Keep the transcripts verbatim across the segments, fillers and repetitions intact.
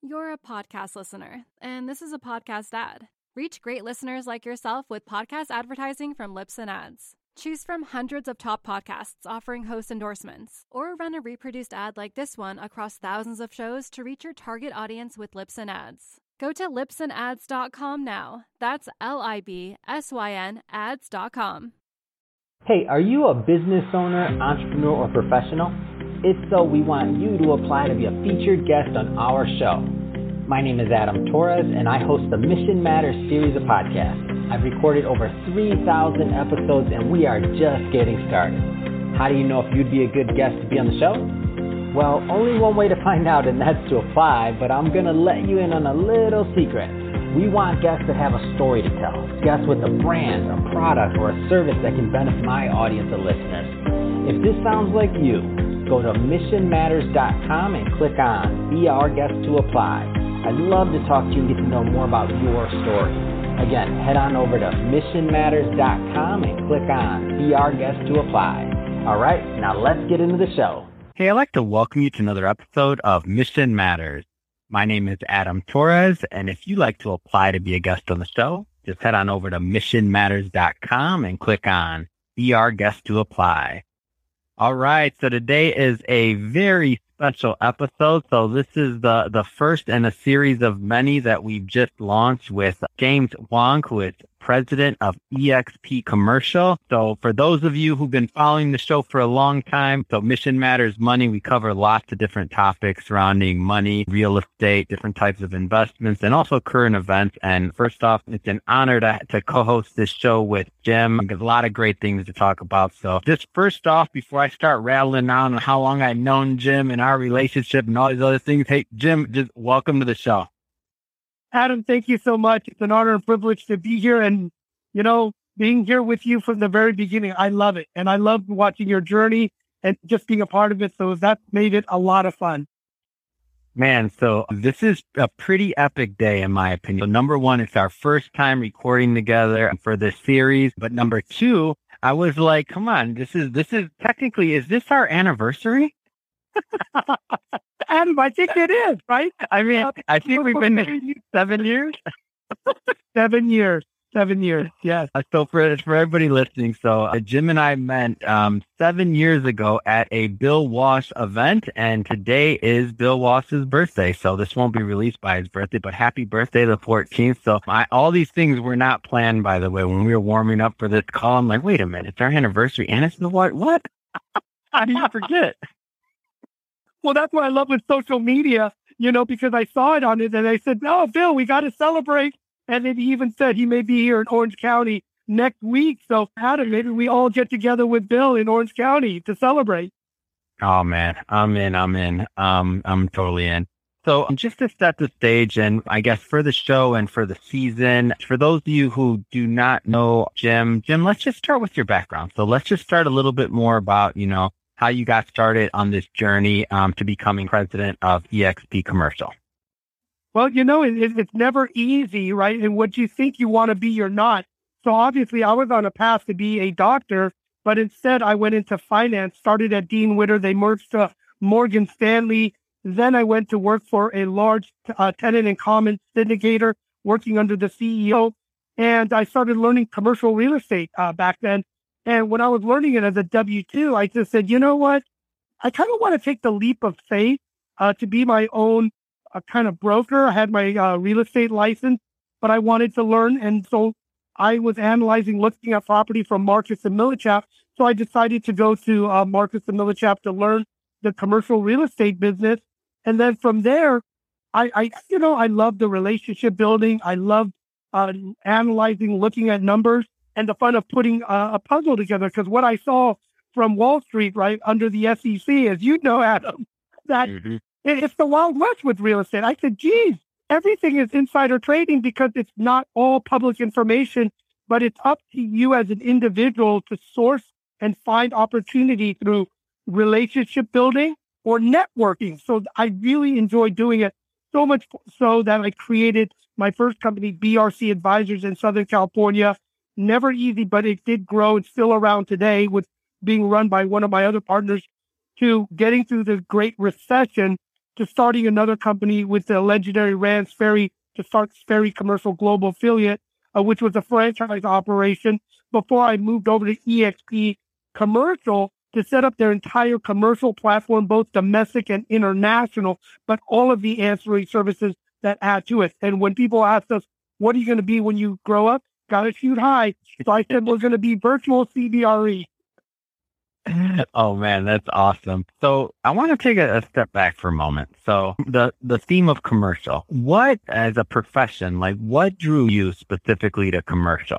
You're a podcast listener, and this is a podcast ad. Reach great listeners like yourself with podcast advertising from Libsyn Ads. Choose from hundreds of top podcasts offering host endorsements, or run a reproduced ad like this one across thousands of shows to reach your target audience with Libsyn Ads. Go to libsyn ads dot com now. That's L I B S Y N ads dot com. Hey, are you a business owner, entrepreneur, or professional? If so, we want you to apply to be a featured guest on our show. My name is Adam Torres, and I host the Mission Matters series of podcasts. I've recorded over three thousand episodes, and we are just getting started. How do you know if you'd be a good guest to be on the show? Well, only one way to find out, and that's to apply, but I'm going to let you in on a little secret. We want guests that have a story to tell, guests with a brand, a product, or a service that can benefit my audience of listeners. If this sounds like you, go to mission matters dot com and click on Be Our Guest to apply. I'd love to talk to you and get to know more about your story. Again, head on over to mission matters dot com and click on Be Our Guest to apply. All right, now let's get into the show. Hey, I'd like to welcome you to another episode of Mission Matters. My name is Adam Torres, and if you'd like to apply to be a guest on the show, just head on over to mission matters dot com and click on Be Our Guest to apply. All right, so today is a very special episode. So this is the, the first in a series of many that we've just launched with James Wong, who is president of E X P Commercial. So for those of you who've been following the show for a long time, so Mission Matters Money, we cover lots of different topics surrounding money, real estate, different types of investments, and also current events. And first off, it's an honor to, to co-host this show with Jim. There's a lot of great things to talk about. So just first off, before I start rattling on how long I've known Jim and our relationship and all these other things, hey, Jim, just welcome to the show. Adam, thank you so much. It's an honor and privilege to be here. And, you know, being here with you from the very beginning, I love it. And I love watching your journey and just being a part of it. So that made it a lot of fun. Man, so this is a pretty epic day, in my opinion. So number one, it's our first time recording together for this series. But number two, I was like, come on, this is, this is technically, is this our anniversary? Adam, I think it is, right? I mean, I think we've been there seven years. Seven years. Seven years, yes. Uh, so for for everybody listening, so uh, Jim and I met um, seven years ago at a Bill Walsh event, and today is Bill Walsh's birthday. So this won't be released by his birthday, but happy birthday, the fourteenth. So I, all these things were not planned, by the way. When we were warming up for this call, I'm like, wait a minute, it's our anniversary, and it's the what? What? How do you forget? Well, that's what I love with social media, you know, because I saw it on it and I said, no, Bill, we got to celebrate. And then he even said he may be here in Orange County next week. So, Adam, maybe we all get together with Bill in Orange County to celebrate. Oh, man, I'm in. I'm in. Um, I'm totally in. So just to set the stage, and I guess for the show and for the season, for those of you who do not know Jim, Jim, let's just start with your background. So let's just start a little bit more about, you know, how you got started on this journey um, to becoming president of E X P Commercial. Well, you know, it, it, it's never easy, right? And what you think you want to be, you're not. So obviously I was on a path to be a doctor, but instead I went into finance, started at Dean Witter. They merged to Morgan Stanley. Then I went to work for a large uh, tenant and common syndicator working under the C E O. And I started learning commercial real estate uh, back then. And when I was learning it as a W two, I just said, you know what? I kind of want to take the leap of faith uh, to be my own uh, kind of broker. I had my uh, real estate license, but I wanted to learn. And so I was analyzing, looking at property from Marcus and Millichap. So I decided to go to uh, Marcus and Millichap to learn the commercial real estate business. And then from there, I, I you know, I loved the relationship building. I loved uh, analyzing, looking at numbers, and the fun of putting uh, a puzzle together. Because what I saw from Wall Street, right, under the S E C, as you know, Adam, that mm-hmm. it, it's the Wild West with real estate. I said, geez, everything is insider trading because it's not all public information, but it's up to you as an individual to source and find opportunity through relationship building or networking. So I really enjoy doing it, so much so that I created my first company, B R C Advisors, in Southern California. Never easy, but it did grow. It's still around today, with being run by one of my other partners, to getting through the Great Recession to starting another company with the legendary Rand Sperry to start Sperry Commercial Global Affiliate, uh, which was a franchise operation, before I moved over to E X P Commercial to set up their entire commercial platform, both domestic and international, but all of the ancillary services that add to it. And when people ask us, what are you going to be when you grow up? Got to shoot high. So I said, we're going to be virtual C B R E. Oh man, that's awesome. So I want to take a, a step back for a moment. So the, the theme of commercial, what as a profession, like what drew you specifically to commercial?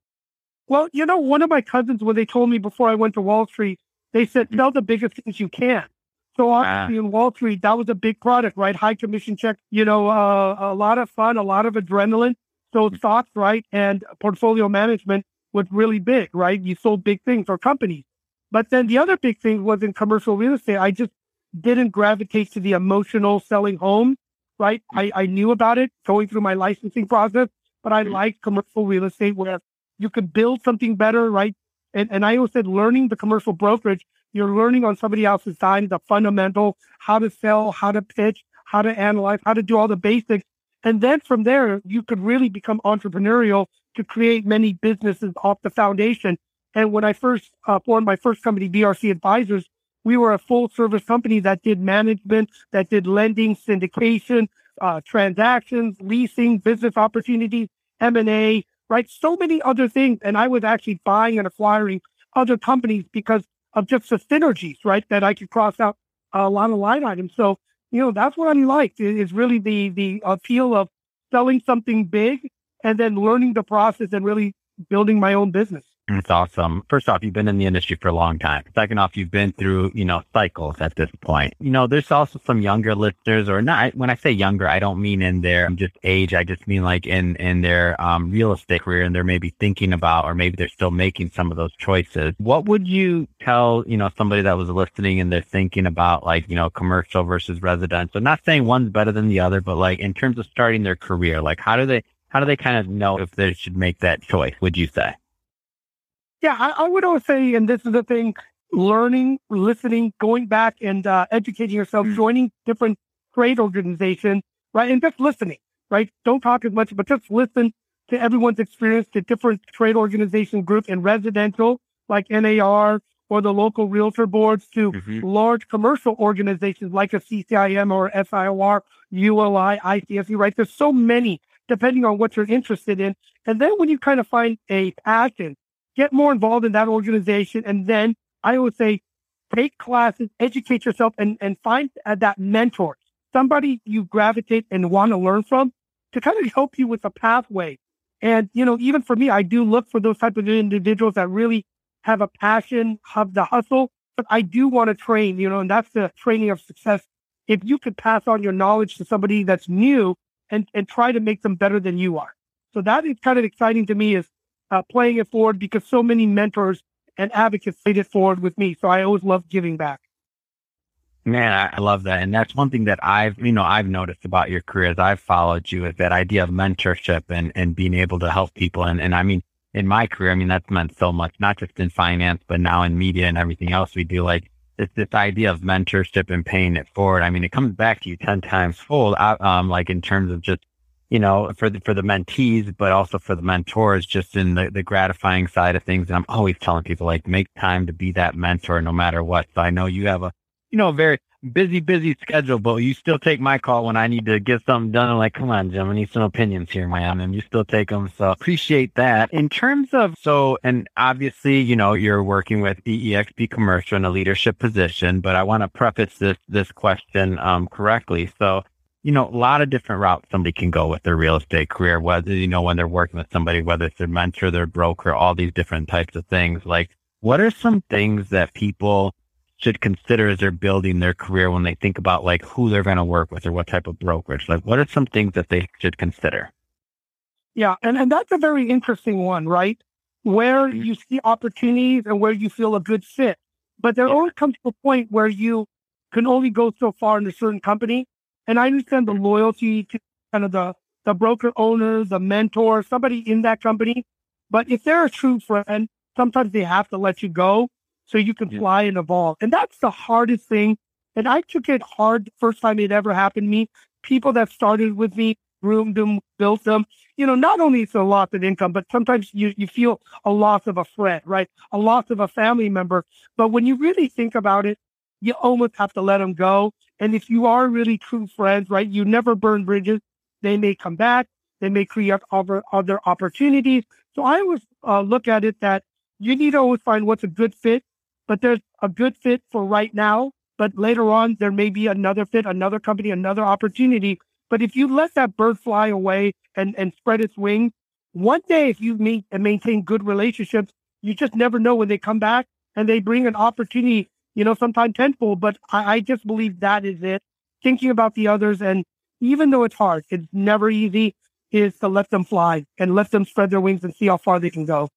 Well, you know, one of my cousins, when they told me before I went to Wall Street, they said, sell the biggest things you can. So obviously ah. in Wall Street, that was a big product, right? High commission check, you know, uh, a lot of fun, a lot of adrenaline. So stocks, right? And portfolio management was really big, right? You sold big things or companies. But then the other big thing was in commercial real estate. I just didn't gravitate to the emotional selling home, right? I, I knew about it going through my licensing process, but I liked commercial real estate where you could build something better, right? And, and I always said, learning the commercial brokerage, you're learning on somebody else's time, the fundamental, how to sell, how to pitch, how to analyze, how to do all the basics. And then from there, you could really become entrepreneurial to create many businesses off the foundation. And when I first uh, formed my first company, B R C Advisors, we were a full service company that did management, that did lending, syndication, uh, transactions, leasing, business opportunities, M and A, right? So many other things. And I was actually buying and acquiring other companies because of just the synergies, right? That I could cross out a lot of line items. So, you know, that's what I liked is really the, the appeal of selling something big and then learning the process and really building my own business. That's awesome. First off, you've been in the industry for a long time. Second off, you've been through, you know, cycles at this point. You know, there's also some younger listeners, or not. When I say younger, I don't mean in their just age. I just mean like in, in their um, real estate career, and they're maybe thinking about, or maybe they're still making some of those choices. What would you tell, you know, somebody that was listening and they're thinking about like, you know, commercial versus residential? Not saying one's better than the other, but like in terms of starting their career, like how do they, how do they kind of know if they should make that choice, would you say? Yeah, I, I would always say, and this is the thing, learning, listening, going back and uh, educating yourself, mm-hmm. joining different trade organizations, right? And just listening, right? Don't talk as much, but just listen to everyone's experience, to different trade organization groups in residential, like N A R or the local realtor boards, to mm-hmm. large commercial organizations like a C C I M or S I O R, U L I, I C S E, right? There's so many, depending on what you're interested in. And then when you kind of find a passion, get more involved in that organization. And then I would say, take classes, educate yourself, and, and find uh, that mentor, somebody you gravitate and want to learn from to kind of help you with the pathway. And, you know, even for me, I do look for those type of individuals that really have a passion, have the hustle, but I do want to train, you know, and that's the training of success. If you could pass on your knowledge to somebody that's new and, and try to make them better than you are. So that is kind of exciting to me, is Uh, playing it forward, because so many mentors and advocates played it forward with me. So I always love giving back. Man, I love that. And that's one thing that I've, you know, I've noticed about your career as I've followed you, is that idea of mentorship and, and being able to help people. And, and I mean, in my career, I mean, that's meant so much, not just in finance, but now in media and everything else we do. Like it's this idea of mentorship and paying it forward. I mean, it comes back to you ten times fold, um, like in terms of just, you know, for the, for the mentees, but also for the mentors, just in the, the gratifying side of things. And I'm always telling people, like, make time to be that mentor no matter what. So I know you have a, you know, very busy, busy schedule, but you still take my call when I need to get something done. I'm like, come on, Jim, I need some opinions here, man. And you still take them. So appreciate that. In terms of, so, and obviously, you know, you're working with E X P Commercial in a leadership position, but I want to preface this, this question um, correctly. So, you know, a lot of different routes somebody can go with their real estate career, whether, you know, when they're working with somebody, whether it's their mentor, their broker, all these different types of things. Like, what are some things that people should consider as they're building their career when they think about like who they're going to work with or what type of brokerage? Like, what are some things that they should consider? Yeah. And, and that's a very interesting one, right? Where mm-hmm. you see opportunities and where you feel a good fit. But there yeah. always comes to a point where you can only go so far in a certain company. And I understand the loyalty to kind of the, the broker owner, the mentor, somebody in that company. But if they're a true friend, sometimes they have to let you go so you can yeah. fly and evolve. And that's the hardest thing And I took it hard the first time it ever happened to me. People that started with me, groomed them, built them. You know, not only it's a loss of income, but sometimes you, you feel a loss of a friend, right? A loss of a family member. But when you really think about it, you almost have to let them go. And if you are really true friends, right, you never burn bridges. They may come back. They may create other, other opportunities. So I always uh, look at it that you need to always find what's a good fit, but there's a good fit for right now. But later on, there may be another fit, another company, another opportunity. But if you let that bird fly away and, and spread its wings, one day, if you meet and maintain good relationships, you just never know when they come back and they bring an opportunity, you know, sometime tenfold. But I, I just believe that is it. Thinking about the others. And even though it's hard, it's never easy, is to let them fly and let them spread their wings and see how far they can go.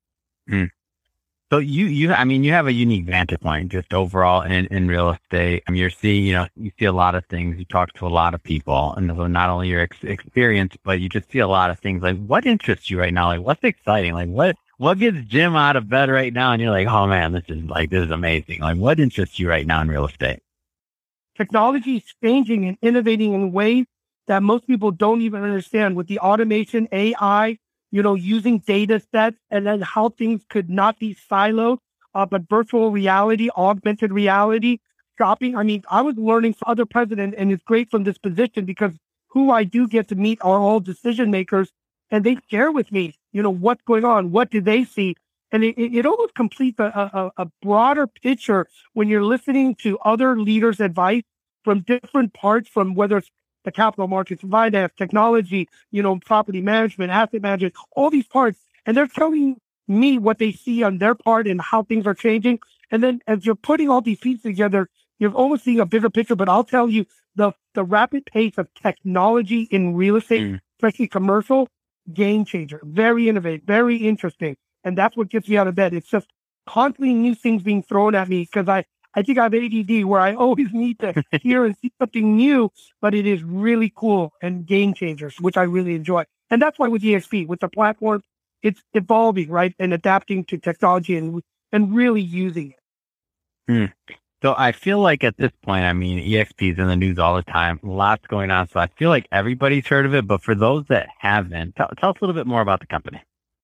Mm. So you, you, I mean, you have a unique vantage point just overall in, in real estate. I mean, you're seeing, you know, you see a lot of things. You talk to a lot of people, and so not only your ex- experience, but you just see a lot of things. Like, what interests you right now? Like, what's exciting? Like, what, what gets Jim out of bed right now? And you're like, oh man, this is like, this is amazing. Like, what interests you right now in real estate? Technology is changing and innovating in ways that most people don't even understand, with the automation, A I, you know, using data sets, and then how things could not be siloed, uh, but virtual reality, augmented reality, shopping. I mean, I was learning from other presidents, and it's great from this position because who I do get to meet are all decision makers, and they share with me, you know, what's going on, what do they see? And it, it almost completes a, a, a broader picture when you're listening to other leaders' advice from different parts, from whether it's the capital markets, finance, technology, you know, property management, asset management, all these parts. And they're telling me what they see on their part and how things are changing. And then as you're putting all these pieces together, you're almost seeing a bigger picture. But I'll tell you, the, the rapid pace of technology in real estate, mm. especially commercial, game changer, very innovative, very interesting. And that's what gets me out of bed. It's just constantly new things being thrown at me because I, I think I have A D D where I always need to hear and see something new, but it is really cool and game changers, which I really enjoy. And that's why with E X P, with the platform, it's evolving, right? And adapting to technology and and really using it. Hmm. So I feel like at this point, I mean, E X P is in the news all the time, lots going on. So I feel like everybody's heard of it, but for those that haven't, tell, tell us a little bit more about the company.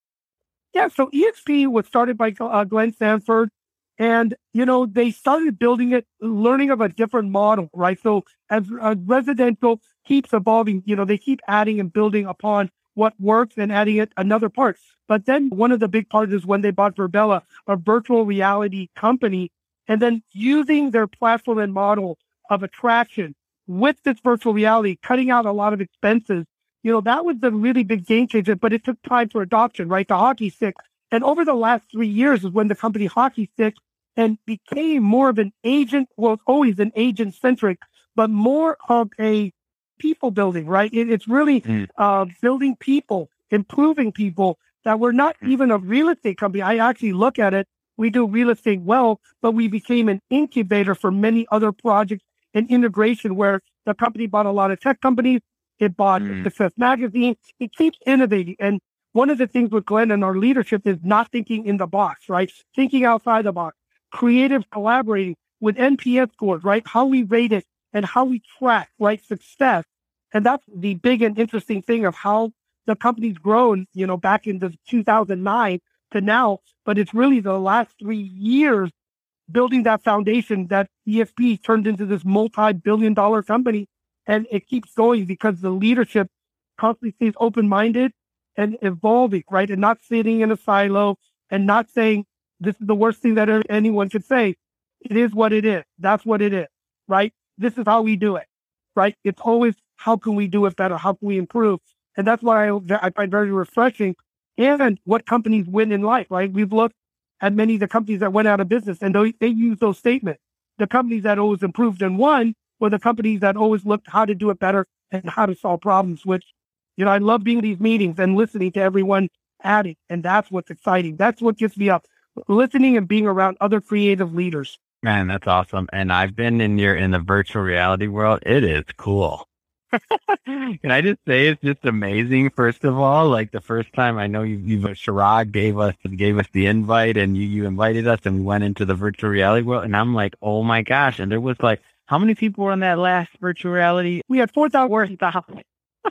Yeah, so E X P was started by uh, Glenn Sanford. And, you know, they started building it, learning of a different model, right? So as uh, residential keeps evolving, you know, they keep adding and building upon what works and adding it another part. But then one of the big parts is when they bought Virbela, a virtual reality company, and then using their platform and model of attraction with this virtual reality, cutting out a lot of expenses. You know, that was the really big game changer, but it took time for adoption, right? The hockey stick. And over the last three years is when the company Hockey Stick and became more of an agent, well, it's always an agent-centric, but more of a people building, right? It, it's really mm. uh, building people, improving people that were not even a real estate company. I actually look at it, we do real estate well, but we became an incubator for many other projects and integration where the company bought a lot of tech companies. It bought mm. Success Magazine. It keeps innovating. And one of the things with Glenn and our leadership is not thinking in the box, right? Thinking outside the box. Creative collaborating with N P S scores, right? How we rate it and how we track, right? Success. And that's the big and interesting thing of how the company's grown, you know, back in the two thousand nine to now. But it's really the last three years building that foundation that E X P turned into this multi-billion dollar company. And it keeps going because the leadership constantly stays open-minded and evolving, right? And not sitting in a silo and not saying, this is the worst thing that anyone could say. It is what it is. That's what it is, right? This is how we do it, right? It's always, how can we do it better? How can we improve? And that's what I, I find very refreshing. And what companies win in life, right? We've looked at many of the companies that went out of business and they, they use those statements. The companies that always improved and won were the companies that always looked how to do it better and how to solve problems, which, you know, I love being in these meetings and listening to everyone adding. And that's what's exciting. That's what gets me up. Listening and being around other creative leaders. Man, that's awesome. And I've been in your in the virtual reality world. It is cool. Can I just say it's just amazing? First of all, like the first time I know you, you Chirag gave us gave us the invite, and you you invited us, and we went into the virtual reality world, and I'm like, oh my gosh! And there was like How many people were in that last virtual reality? We had four thousand. four thousand.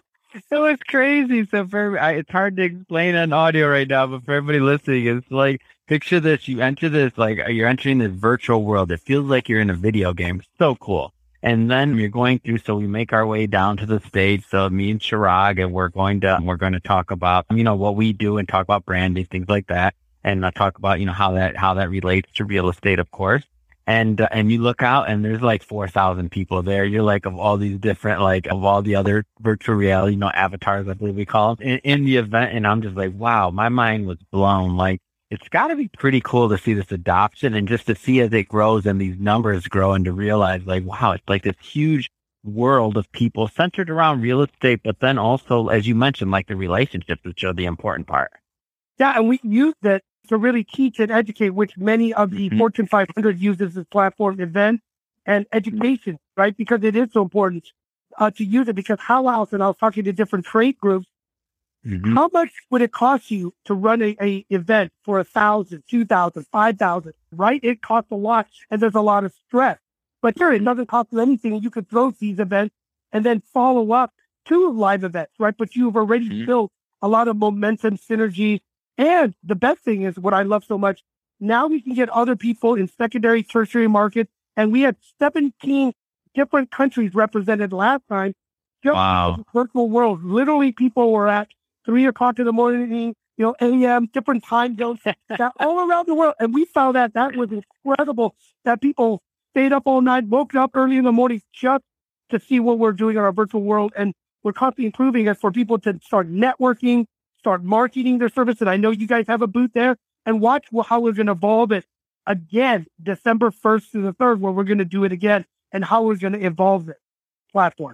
It was crazy. So for I, it's hard to explain on audio right now, but for everybody listening, it's like, picture this. You enter this, like you're entering this virtual world. It feels like you're in a video game. So cool. And then you're going through, so we make our way down to the stage. So me and Chirag, and we're going to, we're going to talk about, you know, what we do and talk about branding, things like that. And uh, talk about, you know, how that, how that relates to real estate, of course. And, uh, and you look out and there's like four thousand people there. You're like, of all these different, like of all the other virtual reality, you know, avatars, I believe we call them in, in the event. And I'm just like, wow, my mind was blown. Like, it's got to be pretty cool to see this adoption and just to see as it grows and these numbers grow and to realize like, wow, it's like this huge world of people centered around real estate, but then also, as you mentioned, like the relationships, which are the important part. Yeah. And we use that to really teach and educate, which many of the mm-hmm. Fortune five hundred uses this platform, event and education, right? Because it is so important uh, to use it, because how else, and I was talking to different trade groups, Mm-hmm. how much would it cost you to run a, a event for a thousand, two thousand, five thousand, right? It costs a lot and there's a lot of stress. But here, it doesn't cost you anything. You could throw these events and then follow up to live events, right? But you've already mm-hmm. built a lot of momentum, synergies. And the best thing is what I love so much. Now we can get other people in secondary, tertiary markets. And we had seventeen different countries represented last time. Just wow. in the virtual world. Literally, people were at three o'clock in the morning, you know, A M, different time zones, that all around the world. And we found that that was incredible, that people stayed up all night, woke up early in the morning just to see what we're doing in our virtual world. And we're constantly improving it for people to start networking, start marketing their service. And I know you guys have a booth there, and watch how we're going to evolve it again, December first to the third, where we're going to do it again, and how we're going to evolve it platform.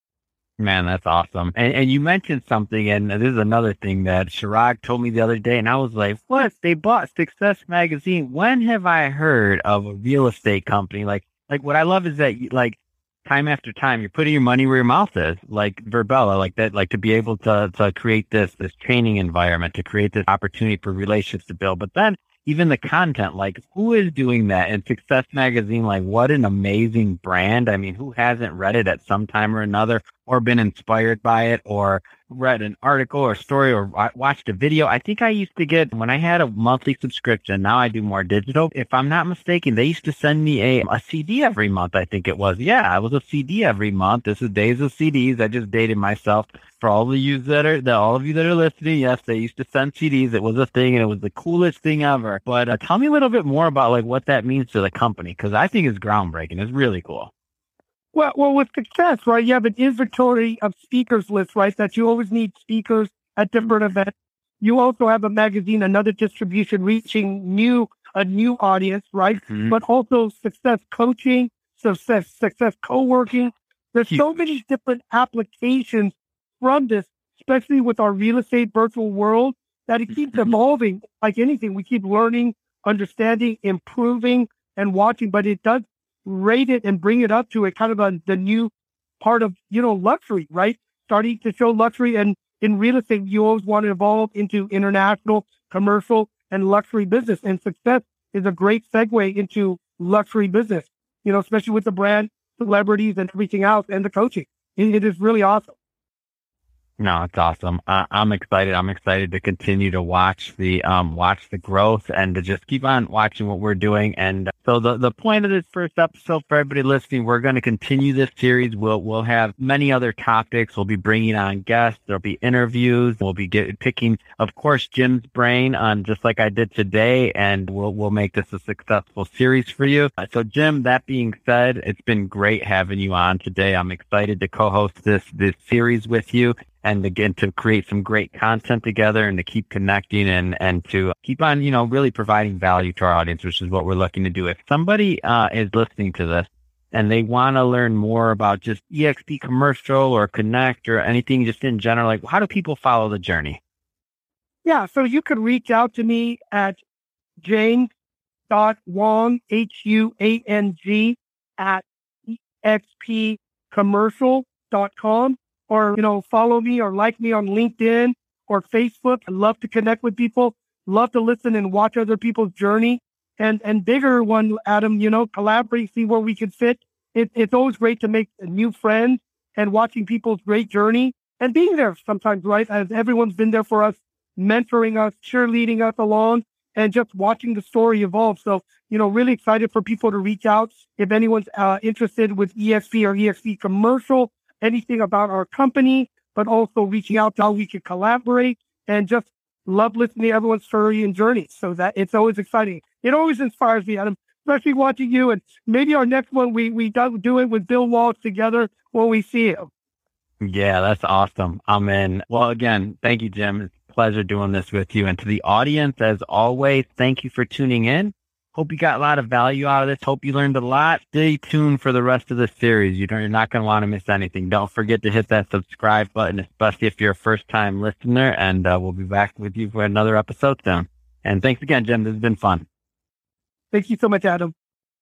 Man, that's awesome. And and you mentioned something, and this is another thing that Chirag told me the other day, and I was like, what? They bought Success Magazine. When have I heard of a real estate company? Like, like what I love is that, like, time after time, you're putting your money where your mouth is, like Virbela, like that, like to be able to to create this this training environment, to create this opportunity for relationships to build. But then even the content, like who is doing that? And Success Magazine, like what an amazing brand. I mean, who hasn't read it at some time or another, or been inspired by it, or read an article or story, or watched a video? I think I used to get, when I had a monthly subscription, now I do more digital. If I'm not mistaken, they used to send me a, a C D every month, I think it was. Yeah, it was a C D every month. This is days of C Ds. I just dated myself. For all of you that are, the, all of you that are listening, yes, they used to send C Ds. It was a thing, and it was the coolest thing ever. But uh, tell me a little bit more about like what that means to the company, because I think it's groundbreaking. It's really cool. Well, well, with Success, right, you have an inventory of speakers list, right, that you always need speakers at different events. You also have a magazine, another distribution, reaching new a new audience, right? Mm-hmm. But also Success Coaching, Success Success Co-working. There's Huge. so many different applications from this, especially with our real estate virtual world, that it keeps evolving. Like anything, we keep learning, understanding, improving, and watching. But it does rate it and bring it up to a kind of a, the new part of, you know, luxury, right? Starting to show luxury. And in real estate, you always want to evolve into international, commercial, and luxury business. And Success is a great segue into luxury business, you know, especially with the brand, celebrities, and everything else, and the coaching. It, it is really awesome. No, it's awesome. Uh, I'm excited. I'm excited to continue to watch the um watch the growth and to just keep on watching what we're doing. And so the the point of this first episode, for everybody listening, we're going to continue this series. We'll we'll have many other topics. We'll be bringing on guests. There'll be interviews. We'll be get, picking, of course, Jim's brain on just like I did today, and we'll we'll make this a successful series for you. Uh, so, Jim, that being said, it's been great having you on today. I'm excited to co-host this this series with you, and again, to create some great content together and to keep connecting and, and to keep on, you know, really providing value to our audience, which is what we're looking to do. If somebody uh, is listening to this and they want to learn more about just E X P Commercial or Connect or anything just in general, like how do people follow the journey? Yeah, so you could reach out to me at james dot wong, H U A N G, at E X P commercial dot com. Or, you know, follow me or like me on LinkedIn or Facebook. I love to connect with people, love to listen and watch other people's journey. And and bigger one, Adam, you know, collaborate, see where we can fit it, it's always great to make new friends and watching people's great journey and being there sometimes, right? As everyone's been there for us, mentoring us, cheerleading us along, and just watching the story evolve. So, you know, really excited for people to reach out if anyone's uh, interested with E X P or E X P commercial, anything about our company, but also reaching out to how we could collaborate, and just love listening to everyone's story and journey. So that it's always exciting. It always inspires me, Adam, especially watching you. And maybe our next one, we, we do, do it with Bill Walsh together when we see him. Yeah, that's awesome. I'm in. Well, again, thank you, Jim. It's a pleasure doing this with you. And to the audience, as always, thank you for tuning in. Hope you got a lot of value out of this. Hope you learned a lot. Stay tuned for the rest of the series. You don't, you're not going to want to miss anything. Don't forget to hit that subscribe button, especially if you're a first-time listener. And uh, we'll be back with you for another episode soon. And thanks again, Jim. This has been fun. Thank you so much, Adam.